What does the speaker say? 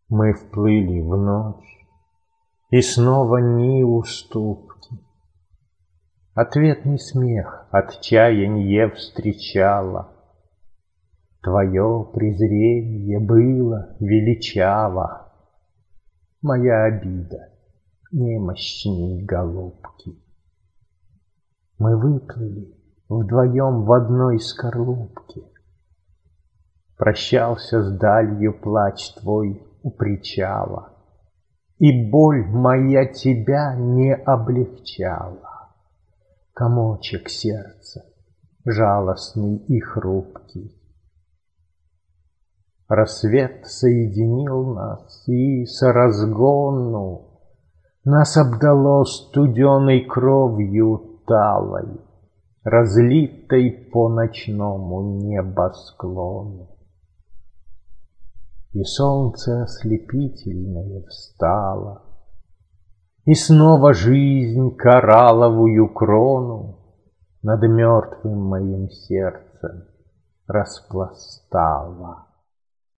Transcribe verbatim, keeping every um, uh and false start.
Мы вплыли в ночь, и снова ни уступки. Ответный смех отчаянье встречало. Твое презренье было величаво, моя обида немощней голубки. Мы выплыли вдвоем в одной скорлупке. Прощался с далью плач твой у причала, и боль моя тебя не облегчала. Комочек сердца, жалостный и хрупкий. Рассвет соединил нас, и с разгону нас обдало студеной кровью талой, разлитой по ночному небосклону. И солнце ослепительное встало, и снова жизнь коралловую крону над мертвым моим сердцем распластала.